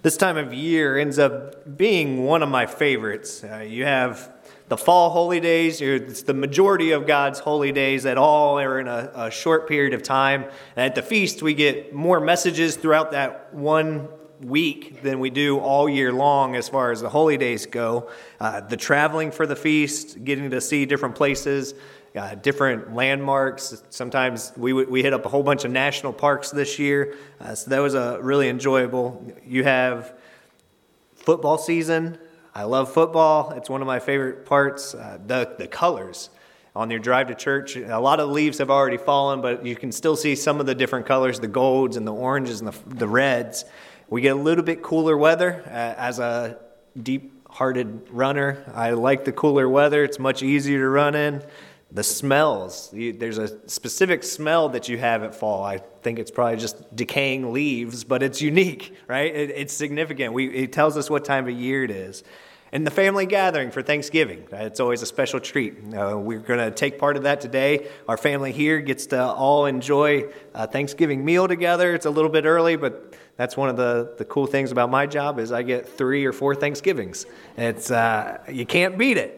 This time of year ends up being one of my favorites. You have the fall holy days. It's the majority of God's holy days that all are in a short period of time. And at the feast, we get more messages throughout that 1 week than we do all year long as far as the holy days go. The traveling for the feast, getting to see different places, different landmarks. Sometimes we hit up a whole bunch of national parks this year, so that was really enjoyable. You have football season. I love football. It's one of my favorite parts. The colors on your drive to church. A lot of leaves have already fallen, but you can still see some of the different colors, the golds and the oranges and the reds. We get a little bit cooler weather. As a deep-hearted runner, I like the cooler weather. It's much easier to run in. The smells, there's a specific smell that you have at fall. I think it's probably just decaying leaves, but it's unique, right? It's significant. It tells us what time of year it is. And the family gathering for Thanksgiving, it's always a special treat. We're going to take part of that today. Our family here gets to all enjoy a Thanksgiving meal together. It's a little bit early, but that's one of the cool things about my job is I get 3 or 4 Thanksgivings. It's you can't beat it.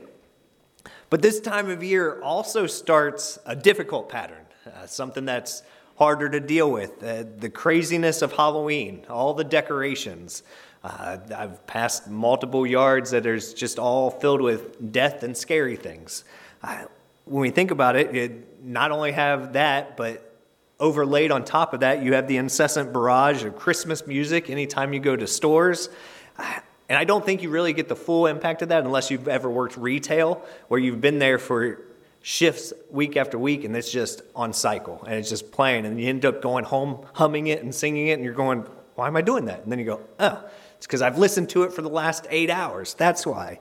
But this time of year also starts a difficult pattern, something that's harder to deal with, the craziness of Halloween, all the decorations. I've passed multiple yards that are just all filled with death and scary things. When we think about it, you not only have that, but overlaid on top of that, you have the incessant barrage of Christmas music anytime you go to stores. And I don't think you really get the full impact of that unless you've ever worked retail, where you've been there for shifts week after week, and it's just on cycle, and it's just playing, and you end up going home humming it and singing it, and you're going, why am I doing that? And then you go, oh, it's because I've listened to it for the last 8 hours. That's why.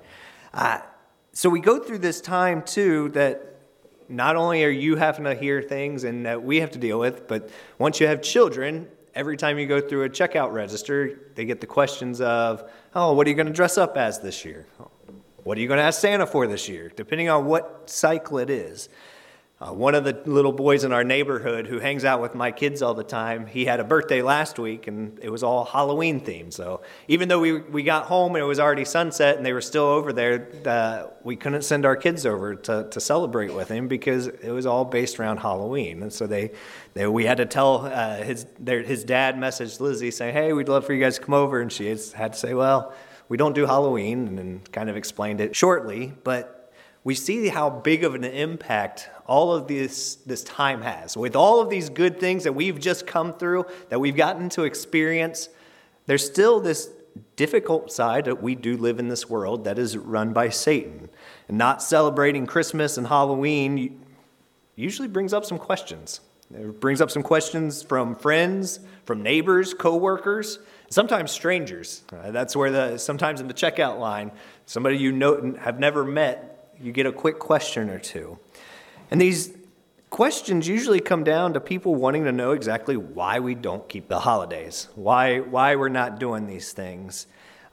So we go through this time, too, that not only are you having to hear things and that we have to deal with, but once you have children, every time you go through a checkout register, they get the questions of, oh, what are you going to dress up as this year? What are you going to ask Santa for this year? Depending on what cycle it is. One of the little boys in our neighborhood who hangs out with my kids all the time, he had a birthday last week, and it was all Halloween themed. So even though we got home and it was already sunset and they were still over there, we couldn't send our kids over to celebrate with him because it was all based around Halloween. And so we had to tell his dad messaged Lizzie saying, hey, we'd love for you guys to come over. And she had to say, well, we don't do Halloween, and then kind of explained it shortly. But we see how big of an impact all of this time has. With all of these good things that we've just come through, that we've gotten to experience, there's still this difficult side that we do live in this world that is run by Satan. And not celebrating Christmas and Halloween usually brings up some questions. It brings up some questions from friends, from neighbors, coworkers, sometimes strangers. That's where sometimes in the checkout line, somebody you know have never met, you get a quick question or two. And these questions usually come down to people wanting to know exactly why we don't keep the holidays, why we're not doing these things.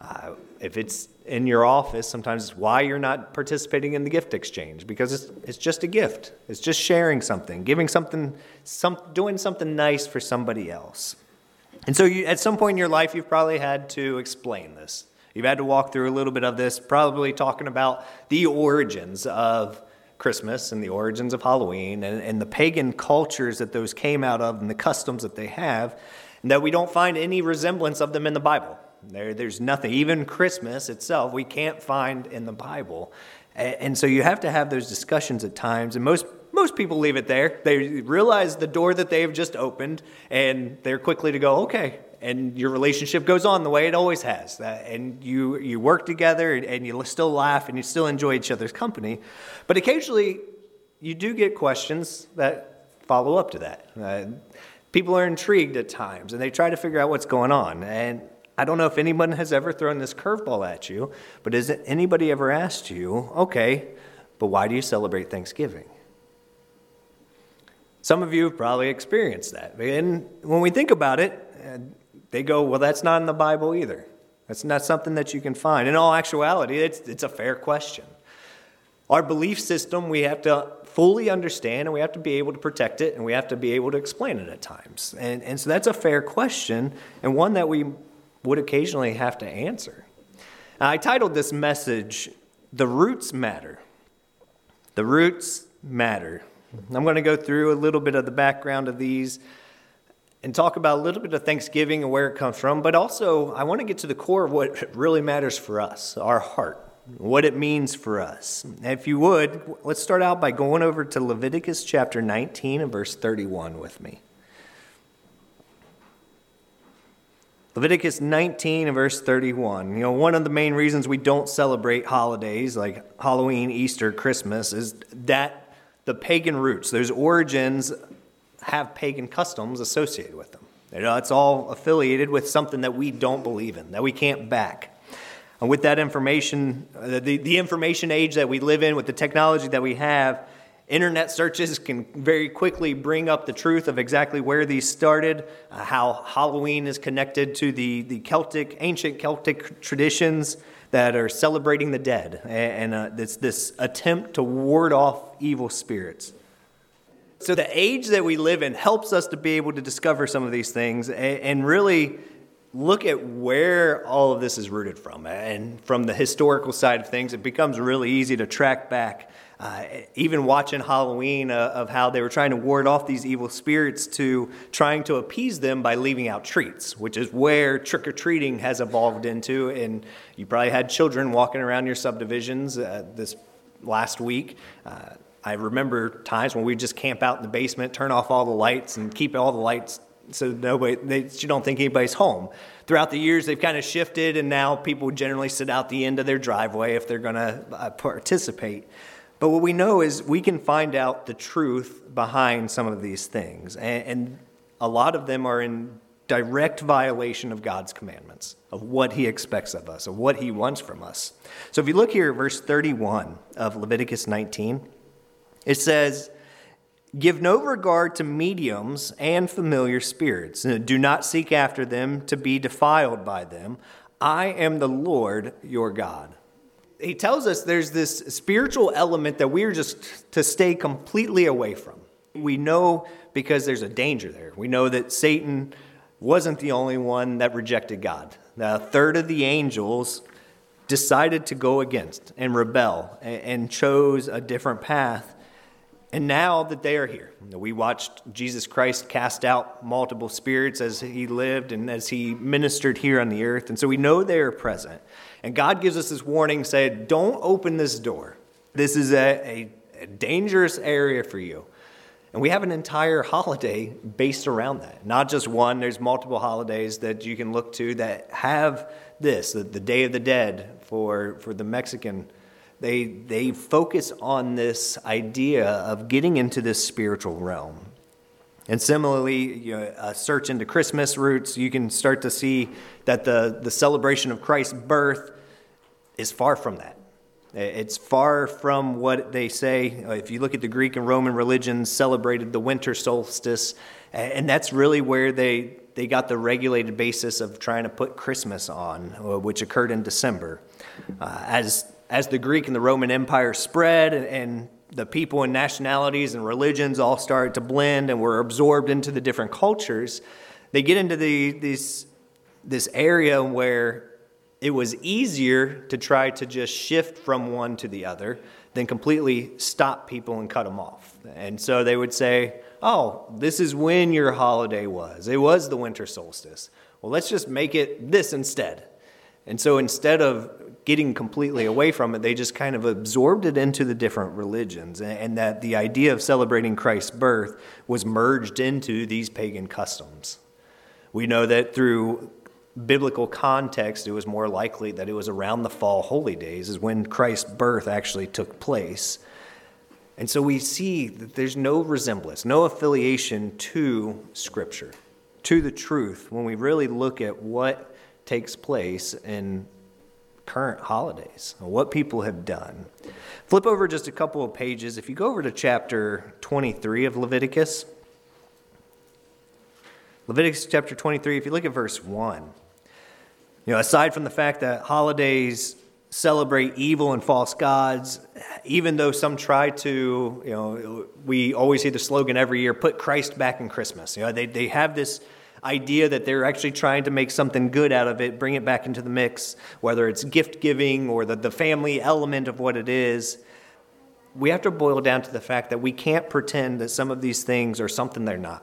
If it's in your office, sometimes it's why you're not participating in the gift exchange, because it's just a gift. It's just sharing something, giving something, doing something nice for somebody else. And so at some point in your life, you've probably had to explain this. You've had to walk through a little bit of this, probably talking about the origins of Christmas and the origins of Halloween and the pagan cultures that those came out of and the customs that they have, and that we don't find any resemblance of them in the Bible. There's nothing, even Christmas itself, we can't find in the Bible. And so you have to have those discussions at times, and most people leave it there. They realize the door that they've just opened, and they're quickly to go, okay. And your relationship goes on the way it always has. And you work together, and you still laugh, and you still enjoy each other's company. But occasionally, you do get questions that follow up to that. People are intrigued at times, and they try to figure out what's going on. And I don't know if anyone has ever thrown this curveball at you, but has anybody ever asked you, okay, but why do you celebrate Thanksgiving? Some of you have probably experienced that. And when we think about it, they go, well, that's not in the Bible either. That's not something that you can find. In all actuality, it's a fair question. Our belief system, we have to fully understand, and we have to be able to protect it, and we have to be able to explain it at times. And so that's a fair question, and one that we would occasionally have to answer. I titled this message, The Roots Matter. The Roots Matter. I'm going to go through a little bit of the background of these and talk about a little bit of Thanksgiving and where it comes from, but also I want to get to the core of what really matters for us, our heart, what it means for us. And if you would, let's start out by going over to Leviticus chapter 19 and verse 31 with me. Leviticus 19 and verse 31. One of the main reasons we don't celebrate holidays like Halloween, Easter, Christmas is that the pagan roots, those origins, have pagan customs associated with them. It's all affiliated with something that we don't believe in, that we can't back. And with that information, the information age that we live in, with the technology that we have, internet searches can very quickly bring up the truth of exactly where these started, how Halloween is connected to the ancient Celtic traditions that are celebrating the dead, and this attempt to ward off evil spirits. So the age that we live in helps us to be able to discover some of these things and really look at where all of this is rooted from. And from the historical side of things, it becomes really easy to track back. Even watching Halloween of how they were trying to ward off these evil spirits to trying to appease them by leaving out treats, which is where trick-or-treating has evolved into. And you probably had children walking around your subdivisions this last week. I remember times when we just camp out in the basement, turn off all the lights, and keep all the lights so you don't think anybody's home. Throughout the years, they've kind of shifted, and now people generally sit out the end of their driveway if they're going to participate. But what we know is we can find out the truth behind some of these things. And a lot of them are in direct violation of God's commandments, of what he expects of us, of what he wants from us. So if you look here at verse 31 of Leviticus 19, it says, "Give no regard to mediums and familiar spirits. Do not seek after them to be defiled by them. I am the Lord your God." He tells us there's this spiritual element that we're just to stay completely away from. We know because there's a danger there. We know that Satan wasn't the only one that rejected God. A third of the angels decided to go against and rebel and chose a different path. And now that they are here, we watched Jesus Christ cast out multiple spirits as he lived and as he ministered here on the earth. And so we know they are present. And God gives us this warning, saying, don't open this door. This is a dangerous area for you. And we have an entire holiday based around that. Not just one, there's multiple holidays that you can look to that have this, the Day of the Dead for the Mexican. They focus on this idea of getting into this spiritual realm. And similarly, a search into Christmas roots, you can start to see that the celebration of Christ's birth is far from that. It's far from what they say. If you look at the Greek and Roman religions, celebrated the winter solstice, and that's really where they got the regulated basis of trying to put Christmas on, which occurred in December. As the Greek and the Roman Empire spread and the people and nationalities and religions all started to blend and were absorbed into the different cultures, they get into this area where it was easier to try to just shift from one to the other than completely stop people and cut them off. And so they would say, oh, this is when your holiday was. It was the winter solstice. Well, let's just make it this instead. And so instead of getting completely away from it, they just kind of absorbed it into the different religions, and that the idea of celebrating Christ's birth was merged into these pagan customs. We know that through biblical context, it was more likely that it was around the fall holy days is when Christ's birth actually took place. And so we see that there's no resemblance, no affiliation to Scripture, to the truth, when we really look at what takes place in current holidays, what people have done. Flip over just a couple of pages. If you go over to chapter 23 of Leviticus chapter 23, if you look at verse 1, aside from the fact that holidays celebrate evil and false gods, even though some try to, we always hear the slogan every year, put Christ back in Christmas. They have this idea that they're actually trying to make something good out of it, bring it back into the mix, whether it's gift giving or the family element of what it is. We have to boil down to the fact that we can't pretend that some of these things are something they're not.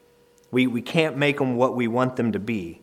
We can't make them what we want them to be.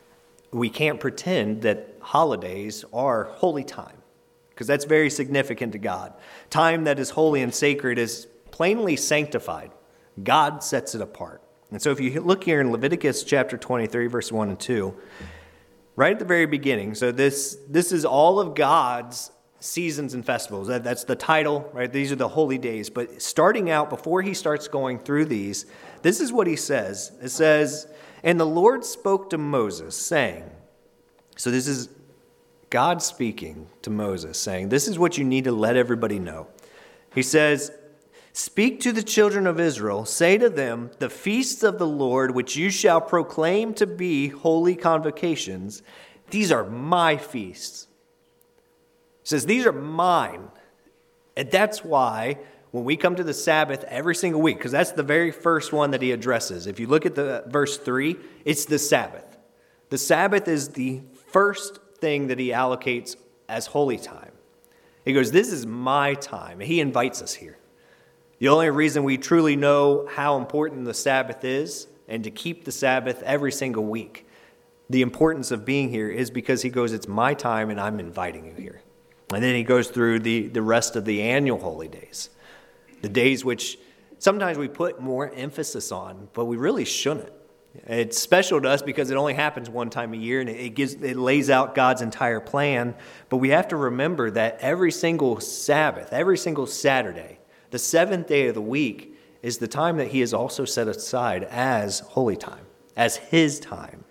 We can't pretend that holidays are holy time, because that's very significant to God. Time that is holy and sacred is plainly sanctified. God sets it apart. And so if you look here in Leviticus chapter 23, verse 1 and 2, right at the very beginning, so this is all of God's seasons and festivals. That's the title, right? These are the holy days. But starting out, before he starts going through these, this is what he says. It says, "And the Lord spoke to Moses, saying," so this is God speaking to Moses, saying, this is what you need to let everybody know. He says, "Speak to the children of Israel, say to them, the feasts of the Lord, which you shall proclaim to be holy convocations, these are my feasts." He says, these are mine. And that's why when we come to the Sabbath every single week, because that's the very first one that he addresses. If you look at the verse 3, it's the Sabbath. The Sabbath is the first thing that he allocates as holy time. He goes, this is my time. He invites us here. The only reason we truly know how important the Sabbath is, and to keep the Sabbath every single week, the importance of being here, is because he goes, it's my time and I'm inviting you here. And then he goes through the rest of the annual holy days, the days which sometimes we put more emphasis on, but we really shouldn't. It's special to us because it only happens one time a year, and it lays out God's entire plan. But we have to remember that every single Sabbath, every single Saturday, the seventh day of the week, is the time that he has also set aside as holy time, as his time.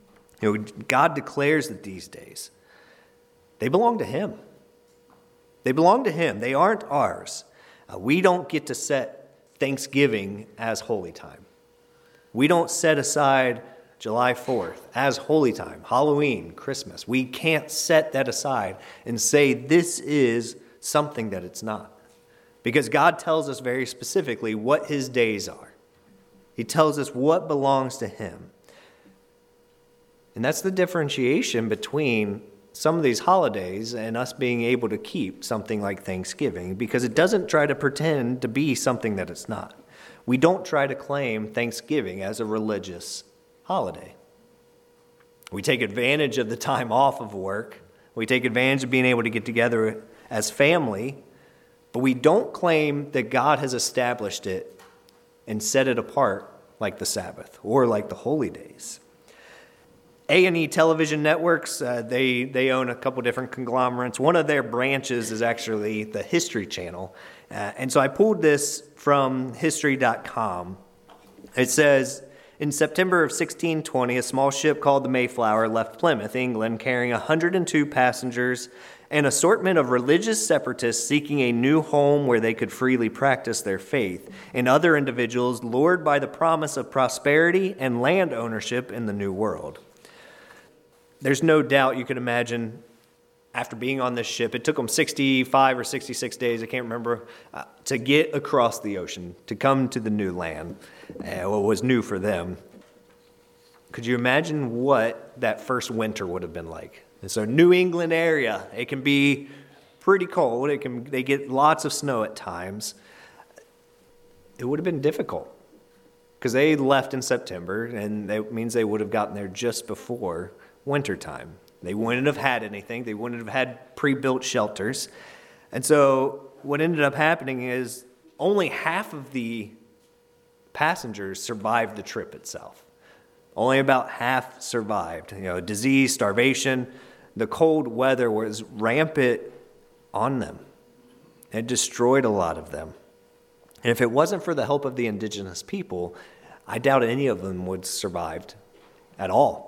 God declares that these days, they belong to him. They belong to him. They aren't ours. We don't get to set Thanksgiving as holy time. We don't set aside July 4th as holy time, Halloween, Christmas. We can't set that aside and say this is something that it's not. Because God tells us very specifically what his days are. He tells us what belongs to him. And that's the differentiation between some of these holidays and us being able to keep something like Thanksgiving, because it doesn't try to pretend to be something that it's not. We don't try to claim Thanksgiving as a religious holiday. We take advantage of the time off of work. We take advantage of being able to get together as family, but we don't claim that God has established it and set it apart like the Sabbath or like the holy days. A&E television networks, they own a couple different conglomerates. One of their branches is actually the History Channel. And so I pulled this from history.com. It says, in September of 1620, a small ship called the Mayflower left Plymouth, England, carrying 102 passengers, an assortment of religious separatists seeking a new home where they could freely practice their faith, and other individuals lured by the promise of prosperity and land ownership in the New World. There's no doubt you can imagine, after being on this ship, it took them 65 or 66 days, I can't remember, to get across the ocean, to come to the new land, what was new for them. Could you imagine what that first winter would have been like? And so New England area, it can be pretty cold. They get lots of snow at times. It would have been difficult because they left in September, and that means they would have gotten there just before wintertime. They wouldn't have had anything. They wouldn't have had pre-built shelters. And so what ended up happening is only half of the passengers survived the trip itself. Only about half survived. Disease, starvation, the cold weather was rampant on them. It destroyed a lot of them. And if it wasn't for the help of the indigenous people, I doubt any of them would have survived at all.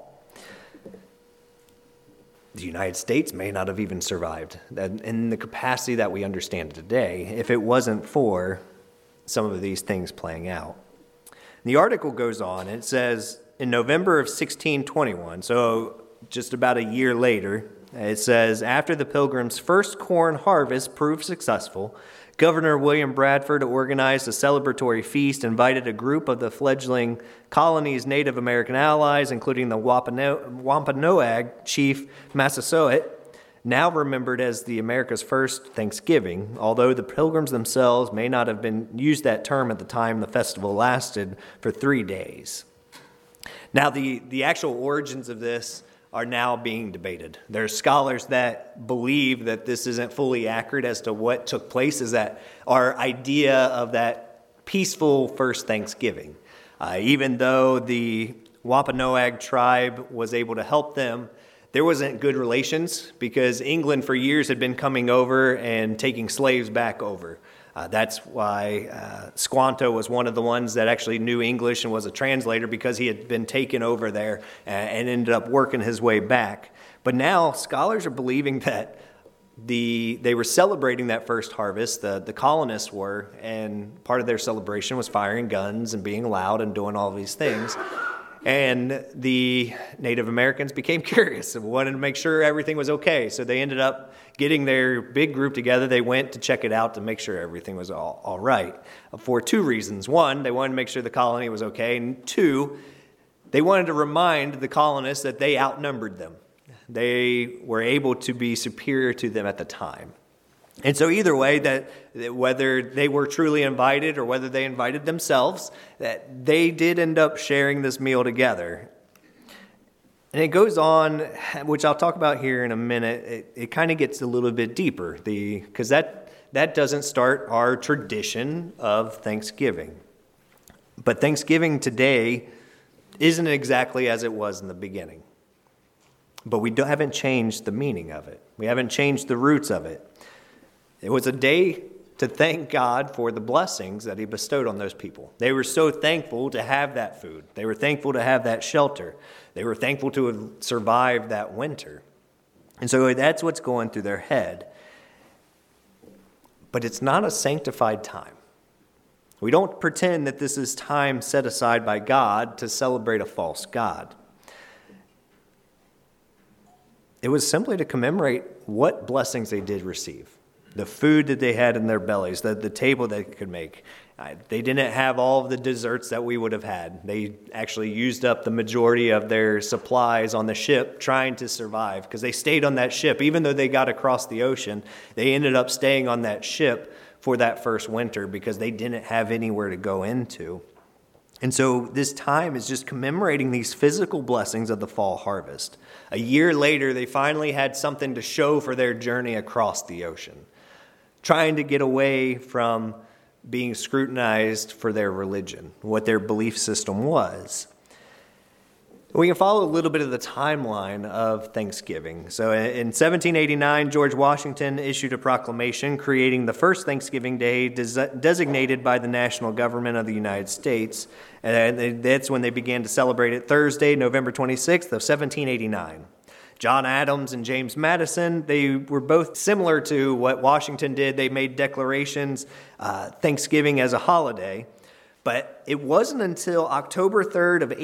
The United States may not have even survived in the capacity that we understand today if it wasn't for some of these things playing out. The article goes on, and it says, in November of 1621, so just about a year later, it says, after the Pilgrims' first corn harvest proved successful, Governor William Bradford organized a celebratory feast, invited a group of the fledgling colony's Native American allies, including the Wampanoag chief Massasoit, now remembered as the America's first Thanksgiving, although the Pilgrims themselves may not have used that term at the time the festival lasted for 3 days. Now, the actual origins of this are now being debated. There's scholars that believe that this isn't fully accurate as to what took place, is that our idea of that peaceful first Thanksgiving. Even though the Wampanoag tribe was able to help them, there wasn't good relations because England for years had been coming over and taking slaves back over. That's why Squanto was one of the ones that actually knew English and was a translator, because he had been taken over there and ended up working his way back. But now scholars are believing that they were celebrating that first harvest, the colonists were, and part of their celebration was firing guns and being loud and doing all these things. And the Native Americans became curious and wanted to make sure everything was okay. So they ended up getting their big group together. They went to check it out to make sure everything was all right for 2 reasons. 1, they wanted to make sure the colony was okay. And 2, they wanted to remind the colonists that they outnumbered them. They were able to be superior to them at the time. And so either way, that whether they were truly invited or whether they invited themselves, that they did end up sharing this meal together. And it goes on, which I'll talk about here in a minute. It kind of gets a little bit deeper, because that doesn't start our tradition of Thanksgiving. But Thanksgiving today isn't exactly as it was in the beginning. But we haven't changed the meaning of it. We haven't changed the roots of it. It was a day to thank God for the blessings that he bestowed on those people. They were so thankful to have that food. They were thankful to have that shelter. They were thankful to have survived that winter. And so that's what's going through their head. But it's not a sanctified time. We don't pretend that this is time set aside by God to celebrate a false god. It was simply to commemorate what blessings they did receive. The food that they had in their bellies, the table they could make. They didn't have all of the desserts that we would have had. They actually used up the majority of their supplies on the ship trying to survive, because they stayed on that ship. Even though they got across the ocean, they ended up staying on that ship for that first winter because they didn't have anywhere to go into. And so this time is just commemorating these physical blessings of the fall harvest. A year later, they finally had something to show for their journey across the ocean, trying to get away from being scrutinized for their religion, what their belief system was. We can follow a little bit of the timeline of Thanksgiving. So in 1789, George Washington issued a proclamation creating the first Thanksgiving Day designated by the national government of the United States. And that's when they began to celebrate it, Thursday, November 26th of 1789. John Adams and James Madison, they were both similar to what Washington did. They made declarations, Thanksgiving as a holiday. But it wasn't until October 3rd of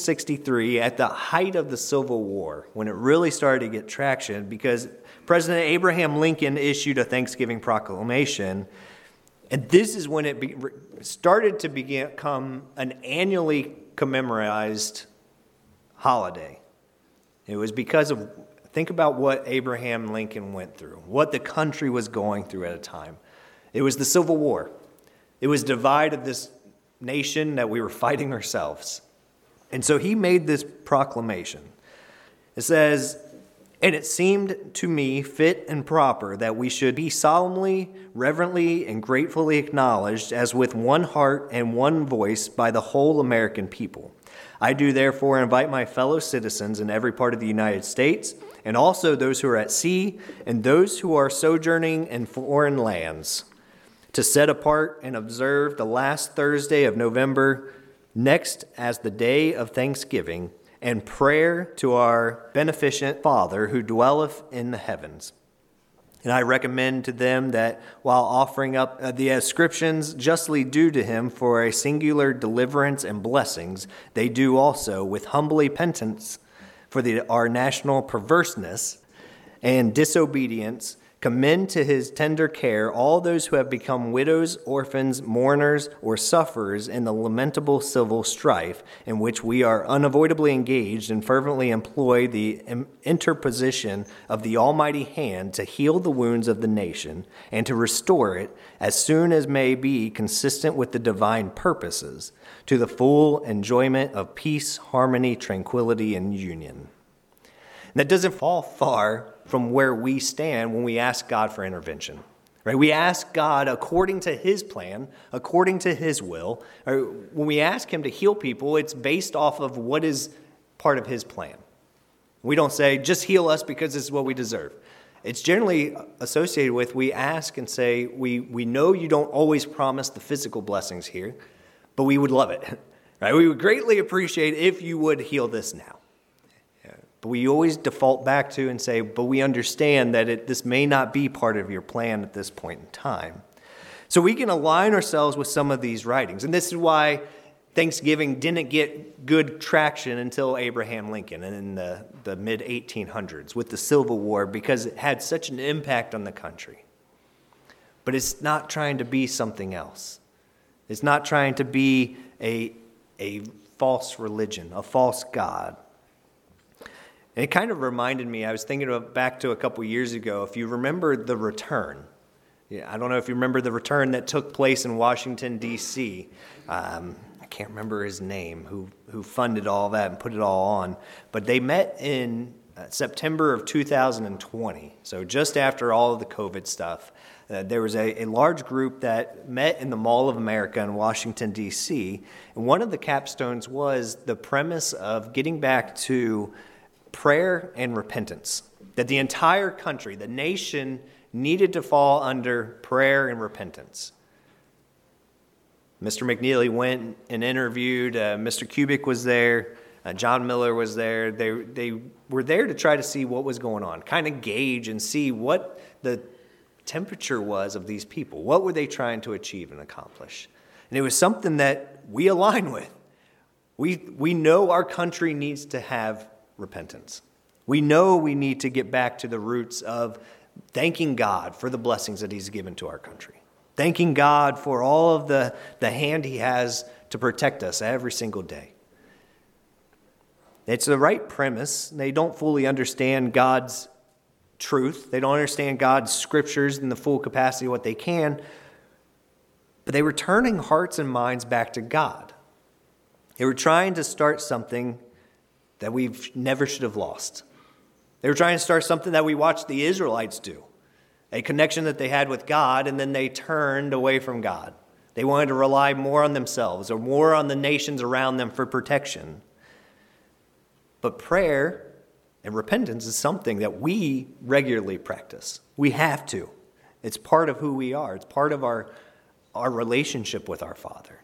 1863, at the height of the Civil War, when it really started to get traction, because President Abraham Lincoln issued a Thanksgiving proclamation. And this is when it started to become an annually commemorized holiday. It was because of, think about what Abraham Lincoln went through, what the country was going through at a time. It was the Civil War. It was divided this nation that we were fighting ourselves. And so he made this proclamation. It says, "And it seemed to me fit and proper that we should be solemnly, reverently, and gratefully acknowledged as with one heart and one voice by the whole American people. I do therefore invite my fellow citizens in every part of the United States, and also those who are at sea, and those who are sojourning in foreign lands, to set apart and observe the last Thursday of November next as the day of thanksgiving and prayer to our beneficent Father who dwelleth in the heavens. And I recommend to them that while offering up the ascriptions justly due to him for a singular deliverance and blessings, they do also with humble repentance for our national perverseness and disobedience, commend to his tender care all those who have become widows, orphans, mourners, or sufferers in the lamentable civil strife in which we are unavoidably engaged, and fervently employ the interposition of the Almighty hand to heal the wounds of the nation and to restore it as soon as may be consistent with the divine purposes, to the full enjoyment of peace, harmony, tranquility, and union. And that doesn't fall far from where we stand when we ask God for intervention, right? We ask God according to his plan, according to his will. Or when we ask him to heal people, it's based off of what is part of his plan. We don't say, just heal us because this is what we deserve. It's generally associated with, we ask and say, we know you don't always promise the physical blessings here, but we would love it, right? We would greatly appreciate if you would heal this now. But we always default back to and say, but we understand that this may not be part of your plan at this point in time. So we can align ourselves with some of these writings. And this is why Thanksgiving didn't get good traction until Abraham Lincoln and in the mid-1800s with the Civil War, because it had such an impact on the country. But it's not trying to be something else. It's not trying to be a false religion, a false god. And it kind of reminded me, I was thinking back to a couple years ago, if you remember the return. I don't know if you remember the return that took place in Washington, D.C. I can't remember his name, who funded all that and put it all on. But they met in September of 2020, so just after all of the COVID stuff. There was a large group that met in the Mall of America in Washington, D.C. And one of the capstones was the premise of getting back to prayer and repentance, that the entire country, the nation, needed to fall under prayer and repentance. Mr. McNeely went and interviewed, Mr. Kubik was there, John Miller was there. They were there to try to see what was going on, kind of gauge and see what the temperature was of these people. What were they trying to achieve and accomplish? And it was something that we align with. We know our country needs to have repentance. We know we need to get back to the roots of thanking God for the blessings that he's given to our country. Thanking God for all of the hand he has to protect us every single day. It's the right premise. They don't fully understand God's truth. They don't understand God's scriptures in the full capacity of what they can. But they were turning hearts and minds back to God. They were trying to start something that we never should have lost. They were trying to start something that we watched the Israelites do, a connection that they had with God, and then they turned away from God. They wanted to rely more on themselves or more on the nations around them for protection. But prayer and repentance is something that we regularly practice. We have to. It's part of who we are. It's part of our relationship with our Father.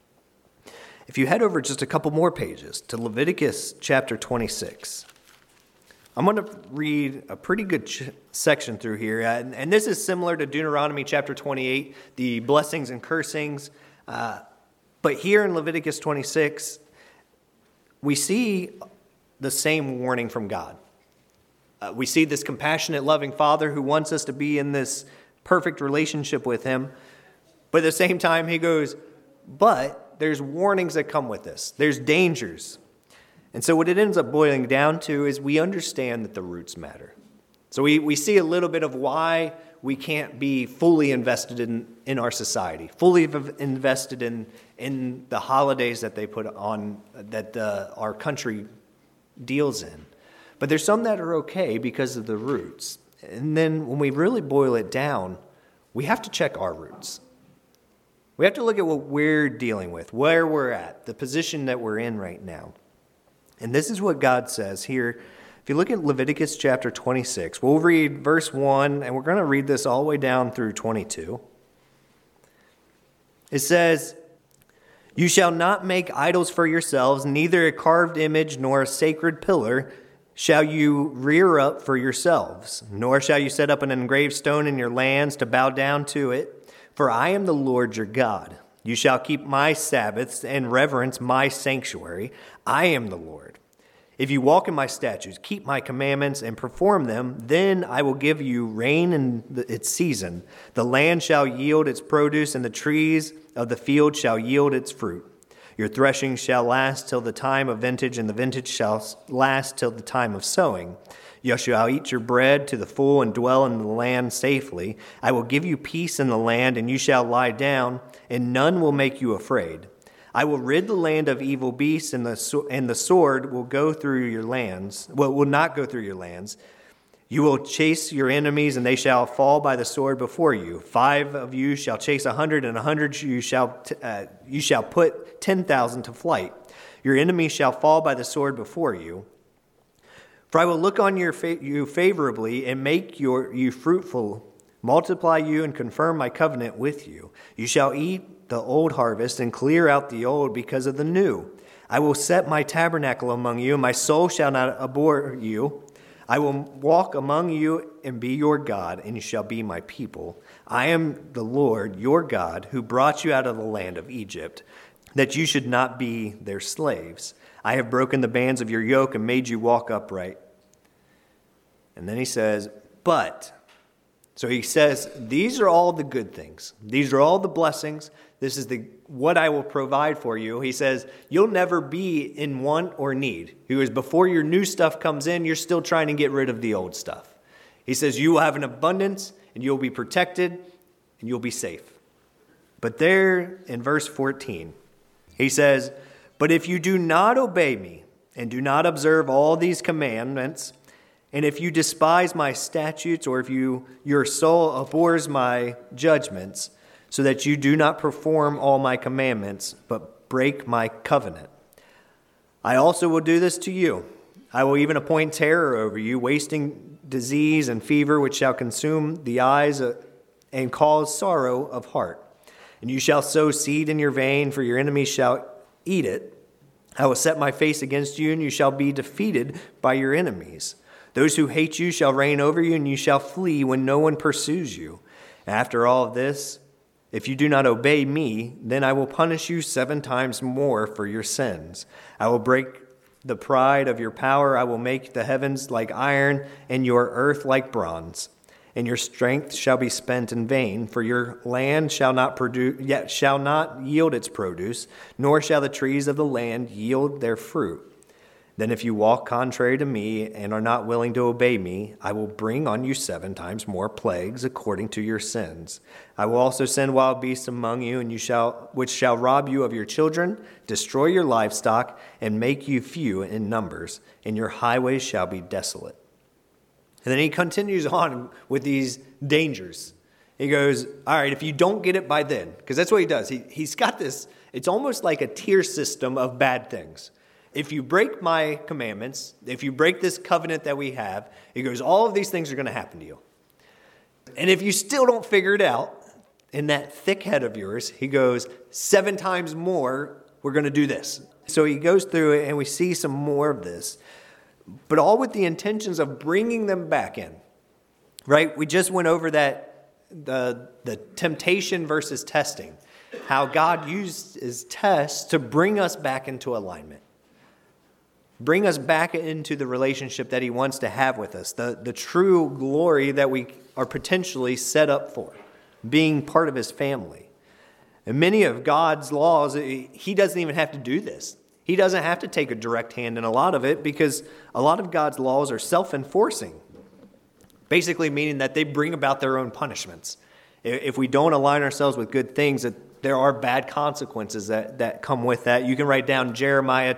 If you head over just a couple more pages to Leviticus chapter 26, I'm going to read a pretty good section through here. And this is similar to Deuteronomy chapter 28, the blessings and cursings. But here in Leviticus 26, we see the same warning from God. We see this compassionate, loving Father who wants us to be in this perfect relationship with him. But at the same time, he goes, but there's warnings that come with this. There's dangers. And so what it ends up boiling down to is we understand that the roots matter. So we see a little bit of why we can't be fully invested in our society, fully invested in the holidays that they put on, that our country deals in. But there's some that are okay because of the roots. And then when we really boil it down, we have to check our roots. We have to look at what we're dealing with, where we're at, the position that we're in right now. And this is what God says here. If you look at Leviticus chapter 26, we'll read verse 1, and we're going to read this all the way down through 22. It says, "You shall not make idols for yourselves, neither a carved image nor a sacred pillar shall you rear up for yourselves, nor shall you set up an engraved stone in your lands to bow down to it. For I am the Lord your God. You shall keep my Sabbaths and reverence my sanctuary. I am the Lord. If you walk in my statutes, keep my commandments, and perform them, then I will give you rain in its season. The land shall yield its produce, and the trees of the field shall yield its fruit. Your threshing shall last till the time of vintage, and the vintage shall last till the time of sowing. You shall eat your bread to the full and dwell in the land safely. I will give you peace in the land, and you shall lie down, and none will make you afraid. I will rid the land of evil beasts, and the sword will go through your lands. Well, will not go through your lands. You will chase your enemies, and they shall fall by the sword before you. 5 of you shall chase 100, and 100 you shall put 10,000 to flight. Your enemies shall fall by the sword before you. For I will look on you favorably and make you fruitful, multiply you, and confirm my covenant with you. You shall eat the old harvest and clear out the old because of the new. I will set my tabernacle among you, and my soul shall not abhor you. I will walk among you and be your God, and you shall be my people. I am the Lord, your God, who brought you out of the land of Egypt, that you should not be their slaves. I have broken the bands of your yoke and made you walk upright. And then he says, So he says, these are all the good things. These are all the blessings. This is what I will provide for you. He says, you'll never be in want or need. Because before your new stuff comes in, you're still trying to get rid of the old stuff. He says, you will have an abundance, and you'll be protected, and you'll be safe. But there in verse 14, he says, but if you do not obey me and do not observe all these commandments, and if you despise my statutes, or if your soul abhors my judgments, so that you do not perform all my commandments, but break my covenant, I also will do this to you. I will even appoint terror over you, wasting disease and fever, which shall consume the eyes and cause sorrow of heart. And you shall sow seed in your vein, for your enemies shall eat it. I will set my face against you, and you shall be defeated by your enemies. Those who hate you shall reign over you, and you shall flee when no one pursues you. After all of this, if you do not obey me, then I will punish you 7 times more for your sins. I will break the pride of your power. I will make the heavens like iron, and your earth like bronze. And your strength shall be spent in vain, for your land shall not yield its produce, nor shall the trees of the land yield their fruit. Then if you walk contrary to me and are not willing to obey me, I will bring on you 7 times more plagues according to your sins. I will also send wild beasts among you, which shall rob you of your children, destroy your livestock, and make you few in numbers, and your highways shall be desolate. And then he continues on with these dangers. He goes, all right, if you don't get it by then, because that's what he does. He's got this, it's almost like a tier system of bad things. If you break my commandments, if you break this covenant that we have, he goes, all of these things are going to happen to you. And if you still don't figure it out, in that thick head of yours, he goes, 7 times more, we're going to do this. So he goes through it, and we see some more of this, but all with the intentions of bringing them back in, right? We just went over that, the temptation versus testing, how God used his tests to bring us back into alignment. Bring us back into the relationship that he wants to have with us, the true glory that we are potentially set up for, being part of his family. And many of God's laws, he doesn't even have to do this. He doesn't have to take a direct hand in a lot of it, because a lot of God's laws are self-enforcing, basically meaning that they bring about their own punishments. If we don't align ourselves with good things, that there are bad consequences that come with that. You can write down Jeremiah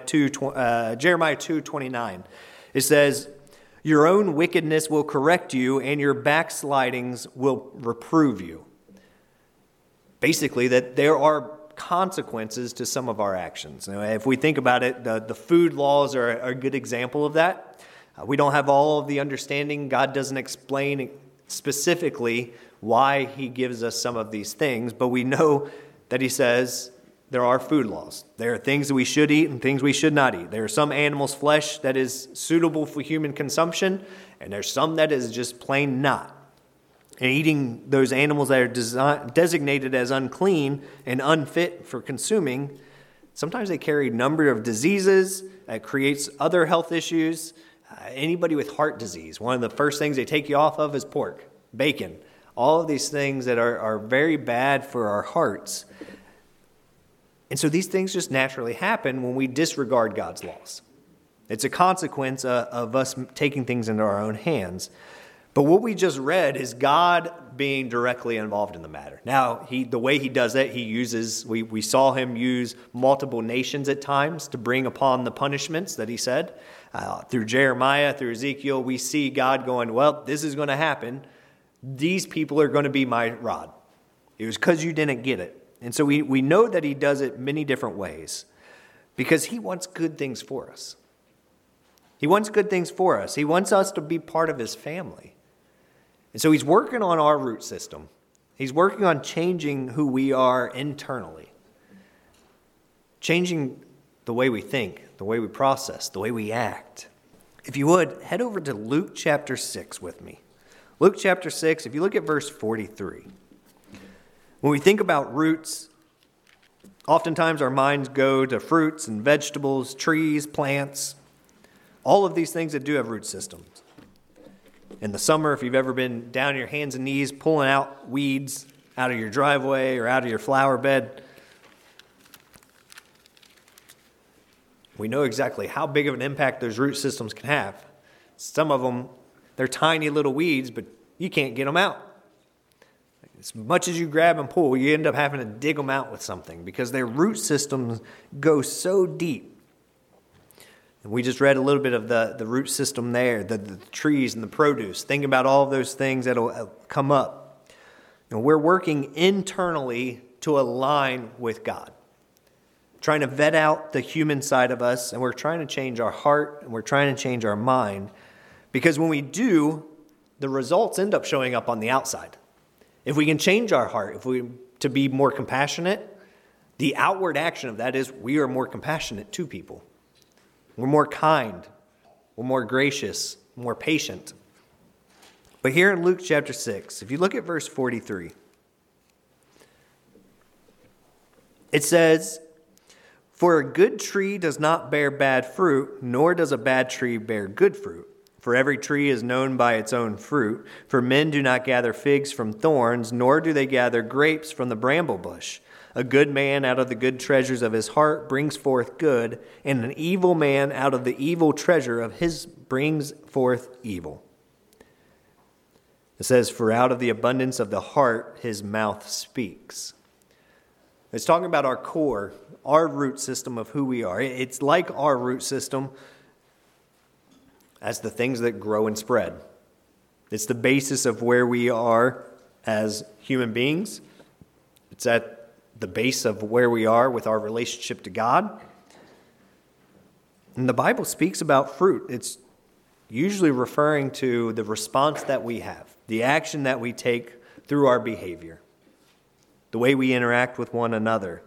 2:29. It says, your own wickedness will correct you, and your backslidings will reprove you. Basically, that there are consequences to some of our actions. Now, if we think about it, the food laws are a good example of that. We don't have all of the understanding. God doesn't explain specifically why he gives us some of these things, but we know that he says there are food laws. There are things that we should eat and things we should not eat. There are some animals' flesh that is suitable for human consumption, and there's some that is just plain not. And eating those animals that are designated as unclean and unfit for consuming, sometimes they carry a number of diseases, It creates other health issues. Anybody with heart disease, one of the first things they take you off of is pork, bacon. All of these things that are very bad for our hearts. And so these things just naturally happen when we disregard God's laws. It's a consequence of us taking things into our own hands. But what we just read is God being directly involved in the matter. Now, the way he does it, we saw him use multiple nations at times to bring upon the punishments that he said. Through Jeremiah, through Ezekiel, we see God going, well, this is going to happen. These people are going to be my rod. It was because you didn't get it. And so we know that he does it many different ways because he wants good things for us. He wants good things for us. He wants us to be part of his family. And so he's working on our root system. He's working on changing who we are internally. Changing the way we think, the way we process, the way we act. If you would, head over to Luke chapter 6 with me. Luke chapter 6, if you look at verse 43. When we think about roots, oftentimes our minds go to fruits and vegetables, trees, plants, all of these things that do have root systems. In the summer, if you've ever been down on your hands and knees pulling out weeds out of your driveway or out of your flower bed, we know exactly how big of an impact those root systems can have. Some of them, they're tiny little weeds, but you can't get them out. As much as you grab and pull, you end up having to dig them out with something because their root systems go so deep. And we just read a little bit of the root system there, the trees and the produce. Think about all of those things that will come up. And we're working internally to align with God. Trying to vet out the human side of us, and we're trying to change our heart, and we're trying to change our mind. Because when we do, the results end up showing up on the outside. If we can change our heart, to be more compassionate, the outward action of that is we are more compassionate to people. We're more kind. We're more gracious, more patient. But here in Luke chapter 6, if you look at verse 43, it says, "For a good tree does not bear bad fruit, nor does a bad tree bear good fruit. For every tree is known by its own fruit. For men do not gather figs from thorns, nor do they gather grapes from the bramble bush. A good man out of the good treasures of his heart brings forth good, and an evil man out of the evil treasure of his brings forth evil." It says, "For out of the abundance of the heart his mouth speaks." It's talking about our core, our root system of who we are. It's like our root system as the things that grow and spread. It's the basis of where we are as human beings. It's at the base of where we are with our relationship to God. And the Bible speaks about fruit. It's usually referring to the response that we have, the action that we take through our behavior, the way we interact with one another.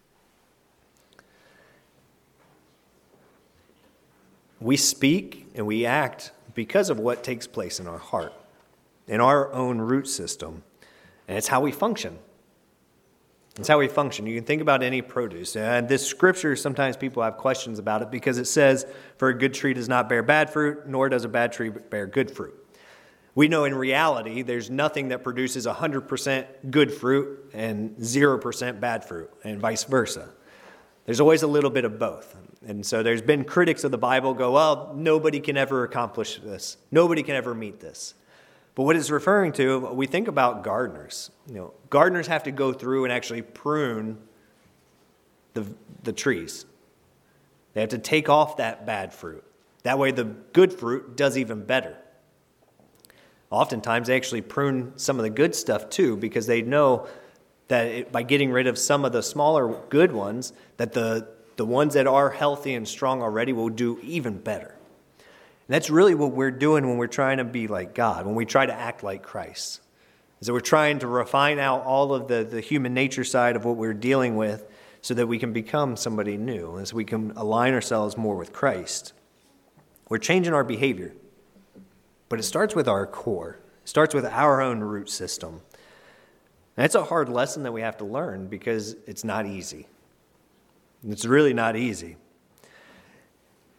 We speak and we act because of what takes place in our heart, in our own root system. And it's how we function. It's how we function. You can think about any produce. And this scripture, sometimes people have questions about it because it says, "For a good tree does not bear bad fruit, nor does a bad tree bear good fruit." We know in reality, there's nothing that produces 100% good fruit and 0% bad fruit, and vice versa. There's always a little bit of both. And so there's been critics of the Bible go, well, nobody can ever accomplish this. Nobody can ever meet this. But what it's referring to, we think about gardeners. Gardeners have to go through and actually prune the trees. They have to take off that bad fruit. That way the good fruit does even better. Oftentimes they actually prune some of the good stuff too, because they know that by getting rid of some of the smaller good ones, that the ones that are healthy and strong already will do even better. And that's really what we're doing when we're trying to be like God, when we try to act like Christ. So we're trying to refine out all of the human nature side of what we're dealing with so that we can become somebody new, and so we can align ourselves more with Christ. We're changing our behavior, but it starts with our core. It starts with our own root system. And it's a hard lesson that we have to learn because it's not easy. It's really not easy.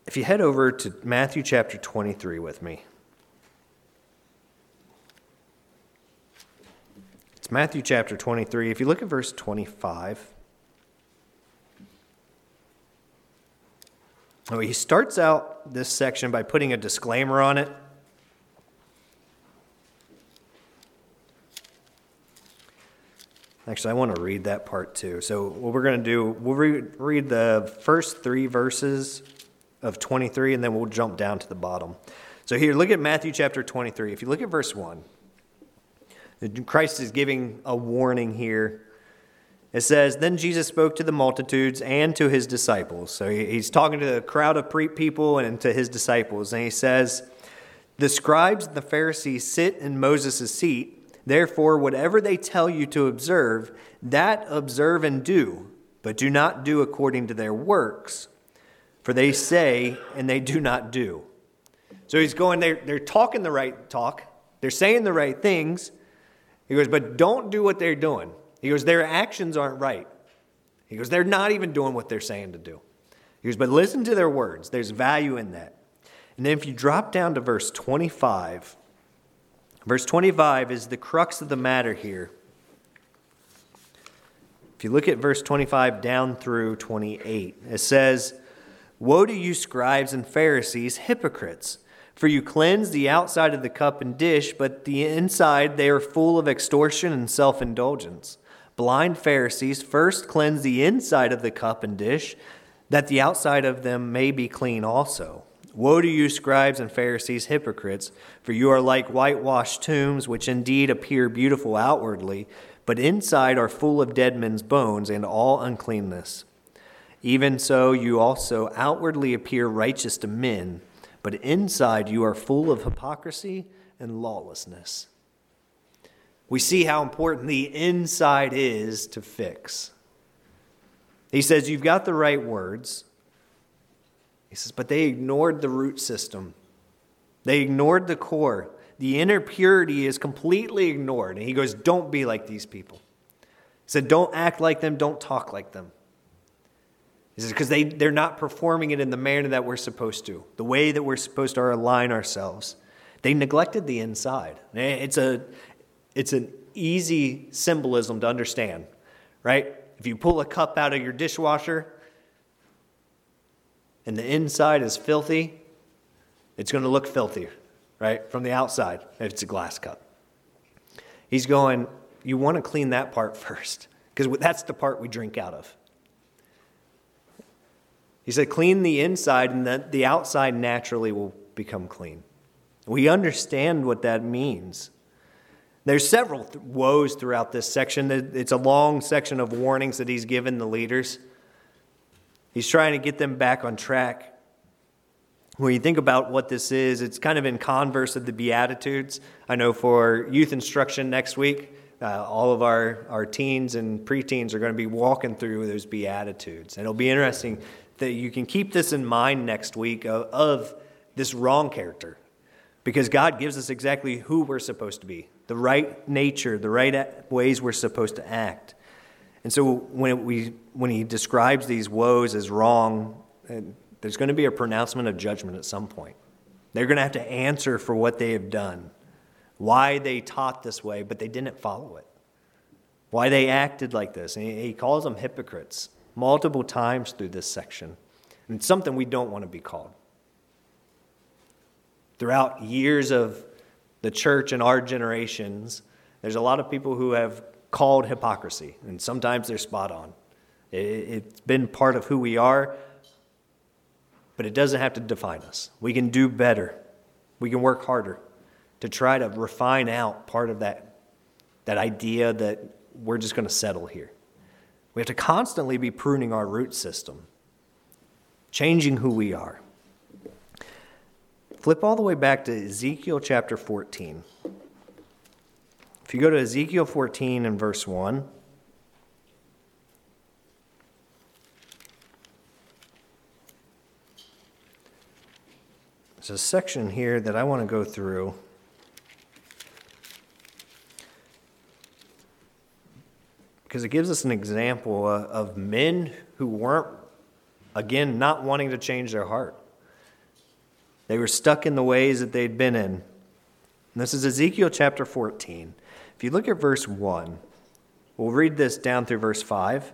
If you head over to Matthew chapter 23 with me. It's Matthew chapter 23. If you look at verse 25. Oh, he starts out this section by putting a disclaimer on it. Actually, I want to read that part too. So what we're going to do, we'll read the first 3 verses of 23, and then we'll jump down to the bottom. So here, look at Matthew chapter 23. If you look at verse 1, Christ is giving a warning here. It says, "Then Jesus spoke to the multitudes and to his disciples." So he's talking to a crowd of people and to his disciples. And he says, "The scribes and the Pharisees sit in Moses' seat. Therefore, whatever they tell you to observe, that observe and do, but do not do according to their works. For they say, and they do not do." So he's going, they're talking the right talk. They're saying the right things. He goes, but don't do what they're doing. He goes, their actions aren't right. He goes, they're not even doing what they're saying to do. He goes, but listen to their words. There's value in that. And then if you drop down to verse 25, verse 25 is the crux of the matter here. If you look at verse 25 down through 28, it says, "Woe to you, scribes and Pharisees, hypocrites! For you cleanse the outside of the cup and dish, but the inside they are full of extortion and self-indulgence. Blind Pharisees, first cleanse the inside of the cup and dish, that the outside of them may be clean also. Woe to you, scribes and Pharisees, hypocrites! For you are like whitewashed tombs, which indeed appear beautiful outwardly, but inside are full of dead men's bones and all uncleanness. Even so, you also outwardly appear righteous to men, but inside you are full of hypocrisy and lawlessness." We see how important the inside is to fix. He says, you've got the right words. He says, but they ignored the root system. They ignored the core. The inner purity is completely ignored. And he goes, don't be like these people. He said, don't act like them, don't talk like them. He says, because they're not performing it in the manner that we're supposed to, the way that we're supposed to align ourselves. They neglected the inside. It's an easy symbolism to understand, right? If you pull a cup out of your dishwasher and the inside is filthy, it's going to look filthy, right, from the outside if it's a glass cup. He's going, you want to clean that part first, because that's the part we drink out of. He said, clean the inside, and then the outside naturally will become clean. We understand what that means. There's several woes throughout this section. It's a long section of warnings that he's given the leaders. He's trying to get them back on track. When you think about what this is, it's kind of in converse of the Beatitudes. I know for youth instruction next week, all of our teens and preteens are going to be walking through those Beatitudes. And it'll be interesting that you can keep this in mind next week of this wrong character, because God gives us exactly who we're supposed to be, the right nature, the right ways we're supposed to act. And so when he describes these woes as wrong, there's going to be a pronouncement of judgment at some point. They're going to have to answer for what they have done, why they taught this way, but they didn't follow it, why they acted like this. And he calls them hypocrites multiple times through this section. And it's something we don't want to be called. Throughout years of the church and our generations, there's a lot of people who have called hypocrisy, and sometimes they're spot on. It's been part of who we are, but it doesn't have to define us. We can do better. We can work harder to try to refine out part of that idea that we're just going to settle here. We have to constantly be pruning our root system, changing who we are. Flip all the way back to Ezekiel chapter 14. If you go to Ezekiel 14 and verse 1, there's a section here that I want to go through. Because it gives us an example of men who weren't, again, not wanting to change their heart. They were stuck in the ways that they'd been in. And this is Ezekiel chapter 14. If you look at verse 1, we'll read this down through verse 5.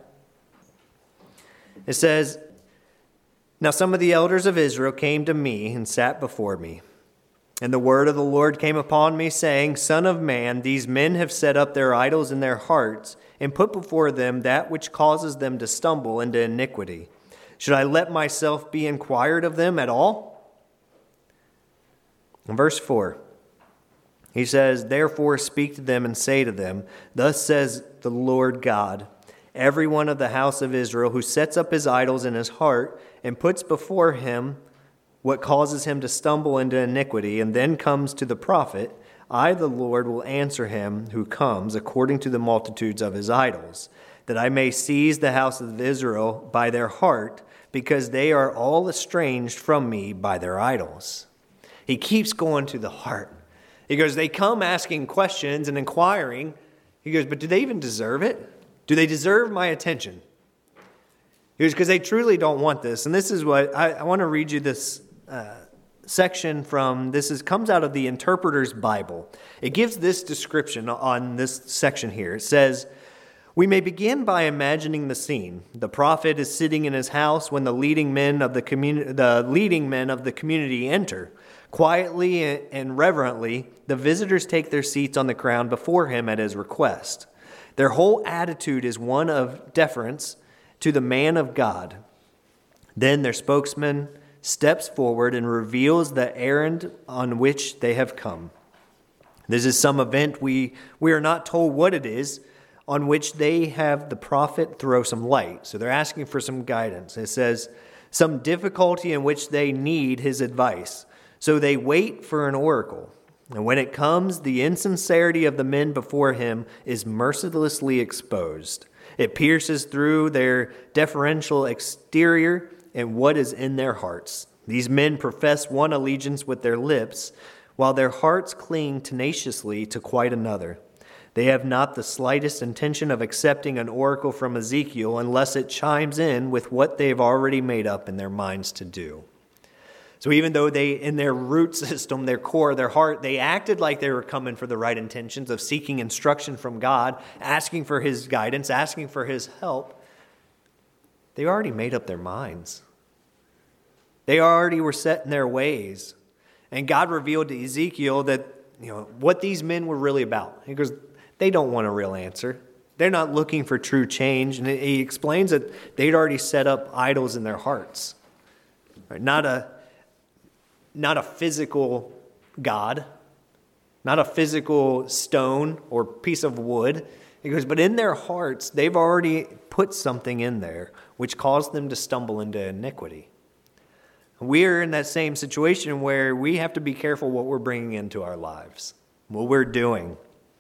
It says, "Now some of the elders of Israel came to me and sat before me. And the word of the Lord came upon me, saying, Son of man, these men have set up their idols in their hearts, and put before them that which causes them to stumble into iniquity. Should I let myself be inquired of them at all?" In verse 4, he says, "Therefore speak to them and say to them, Thus says the Lord God, every one of the house of Israel who sets up his idols in his heart and puts before him what causes him to stumble into iniquity, and then comes to the prophet, I, the Lord, will answer him who comes according to the multitudes of his idols, that I may seize the house of Israel by their heart, because they are all estranged from me by their idols." He keeps going to the heart. He goes, they come asking questions and inquiring. He goes, but do they even deserve it? Do they deserve my attention? He goes, because they truly don't want this. And this is what I want to read you this section from. Comes out of the Interpreter's Bible. It gives this description on this section here. It says, "We may begin by imagining the scene. The prophet is sitting in his house when the leading men of the community enter. Quietly and reverently, the visitors take their seats on the ground before him at his request. Their whole attitude is one of deference to the man of God. Then their spokesman steps forward and reveals the errand on which they have come. This is some event, we are not told what it is, on which they have the prophet throw some light." So they're asking for some guidance. It says, "Some difficulty in which they need his advice. So they wait for an oracle. And when it comes, the insincerity of the men before him is mercilessly exposed. It pierces through their deferential exterior and what is in their hearts. These men profess one allegiance with their lips, while their hearts cling tenaciously to quite another. They have not the slightest intention of accepting an oracle from Ezekiel unless it chimes in with what they've already made up in their minds to do." So even though they, in their root system, their core, their heart, they acted like they were coming for the right intentions of seeking instruction from God, asking for his guidance, asking for his help, they already made up their minds. They already were set in their ways. And God revealed to Ezekiel that, what these men were really about. He goes, they don't want a real answer. They're not looking for true change. And he explains that they'd already set up idols in their hearts. Right? Not a physical God, not a physical stone or piece of wood. He goes, but in their hearts, they've already put something in there which caused them to stumble into iniquity. We're in that same situation where we have to be careful what we're bringing into our lives, what we're doing.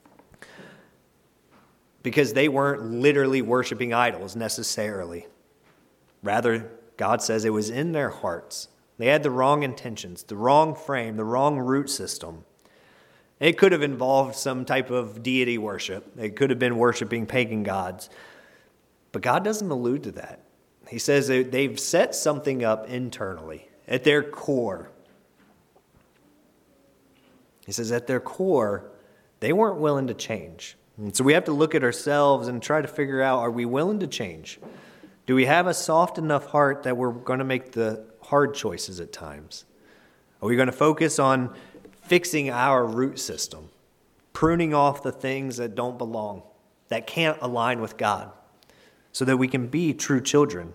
Because they weren't literally worshiping idols necessarily. Rather, God says it was in their hearts. They had the wrong intentions, the wrong frame, the wrong root system. It could have involved some type of deity worship. It could have been worshiping pagan gods. But God doesn't allude to that. He says that they've set something up internally, at their core. He says at their core, they weren't willing to change. And so we have to look at ourselves and try to figure out, are we willing to change? Do we have a soft enough heart that we're going to make the hard choices at times? Are we going to focus on fixing our root system, pruning off the things that don't belong, that can't align with God, so that we can be true children?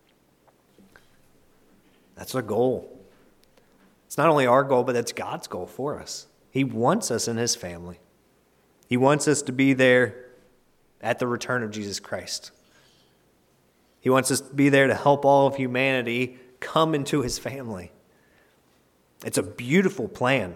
That's our goal. It's not only our goal, but that's God's goal for us. He wants us in his family. He wants us to be there at the return of Jesus Christ. He wants us to be there to help all of humanity come into his family. It's a beautiful plan.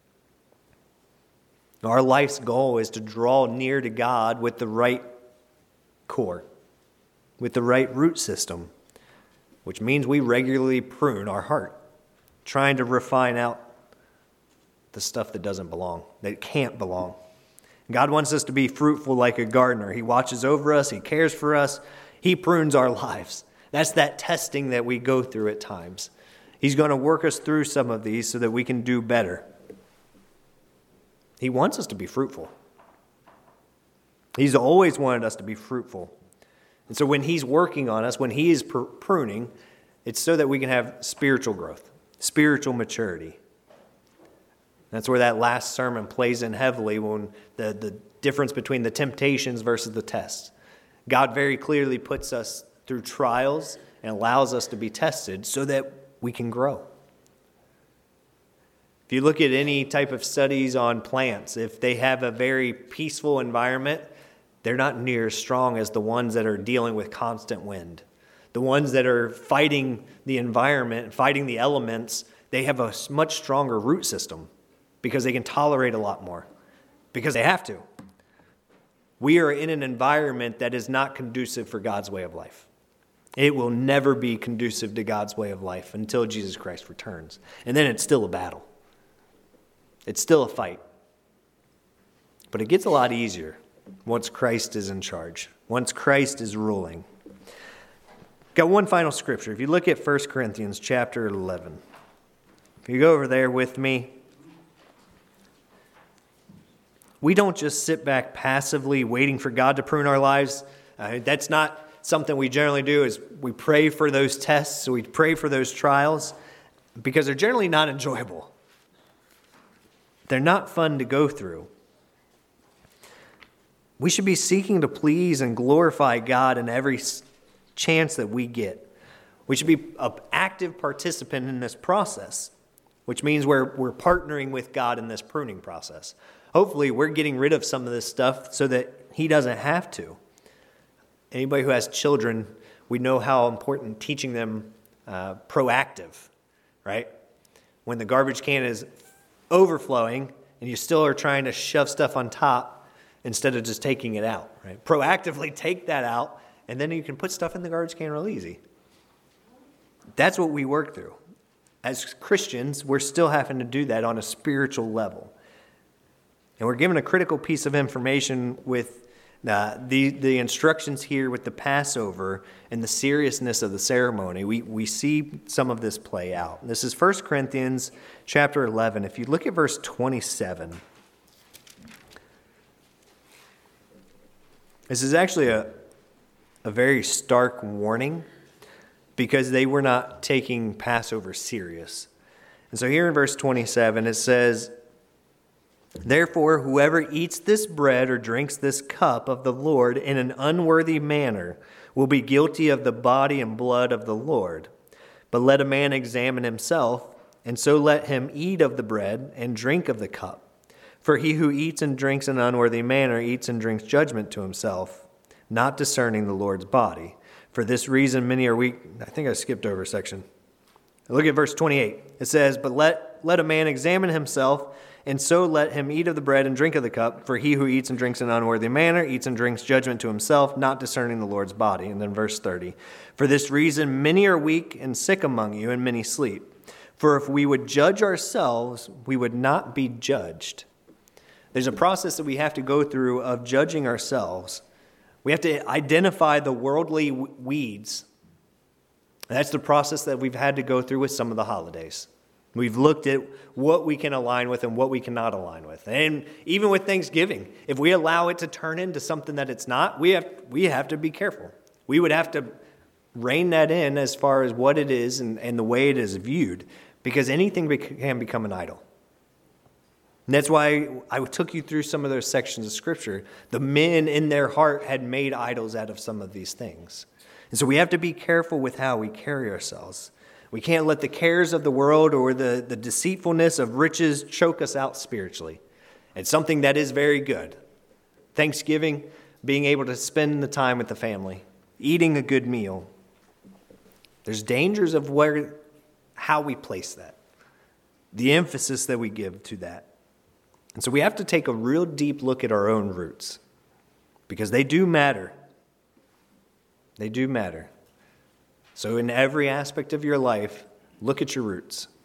Our life's goal is to draw near to God with the right core, with the right root system, which means we regularly prune our heart, trying to refine out the stuff that doesn't belong, that can't belong. God wants us to be fruitful like a gardener. He watches over us. He cares for us. He prunes our lives. That's that testing that we go through at times. He's going to work us through some of these so that we can do better. He wants us to be fruitful. He's always wanted us to be fruitful. And so when he's working on us, when he is pruning, it's so that we can have spiritual growth, spiritual maturity. That's where that last sermon plays in heavily, when the difference between the temptations versus the tests. God very clearly puts us through trials and allows us to be tested so that we can grow. If you look at any type of studies on plants, if they have a very peaceful environment, they're not near as strong as the ones that are dealing with constant wind. The ones that are fighting the environment, fighting the elements, they have a much stronger root system because they can tolerate a lot more, because they have to. We are in an environment that is not conducive for God's way of life. It will never be conducive to God's way of life until Jesus Christ returns. And then it's still a battle. It's still a fight. But it gets a lot easier once Christ is in charge, once Christ is ruling. Got one final scripture. If you look at 1 Corinthians chapter 11, if you go over there with me, we don't just sit back passively waiting for God to prune our lives. That's not something we generally do. Is we pray for those tests, we pray for those trials, because they're generally not enjoyable. They're not fun to go through. We should be seeking to please and glorify God in every chance that we get. We should be an active participant in this process, which means we're partnering with God in this pruning process. Hopefully, we're getting rid of some of this stuff so that he doesn't have to. Anybody who has children, we know how important teaching them proactive, right? When the garbage can is overflowing and you still are trying to shove stuff on top instead of just taking it out, right? Proactively take that out, and then you can put stuff in the garbage can real easy. That's what we work through. As Christians, we're still having to do that on a spiritual level. And we're given a critical piece of information with the instructions here with the Passover and the seriousness of the ceremony. We see some of this play out. This is 1 Corinthians chapter 11. If you look at verse 27, this is actually a very stark warning because they were not taking Passover serious. And so here in verse 27 it says, "Therefore, whoever eats this bread or drinks this cup of the Lord in an unworthy manner will be guilty of the body and blood of the Lord. But let a man examine himself, and so let him eat of the bread and drink of the cup. For he who eats and drinks in an unworthy manner eats and drinks judgment to himself, not discerning the Lord's body. For this reason many are weak." I think I skipped over a section. Look at verse 28. It says, "But let a man examine himself, and so let him eat of the bread and drink of the cup. For he who eats and drinks in an unworthy manner eats and drinks judgment to himself, not discerning the Lord's body." And then verse 30. "For this reason many are weak and sick among you, and many sleep. For if we would judge ourselves, we would not be judged." There's a process that we have to go through of judging ourselves. We have to identify the worldly weeds. That's the process that we've had to go through with some of the holidays. We've looked at what we can align with and what we cannot align with. And even with Thanksgiving, if we allow it to turn into something that it's not, we have to be careful. We would have to rein that in as far as what it is and the way it is viewed, because anything can become an idol. And that's why I took you through some of those sections of Scripture. The men in their heart had made idols out of some of these things. And so we have to be careful with how we carry ourselves. We can't let the cares of the world or the deceitfulness of riches choke us out spiritually. It's something that is very good. Thanksgiving, being able to spend the time with the family, eating a good meal. There's dangers of how we place that, the emphasis that we give to that. And so we have to take a real deep look at our own roots, because they do matter. They do matter. So in every aspect of your life, look at your roots.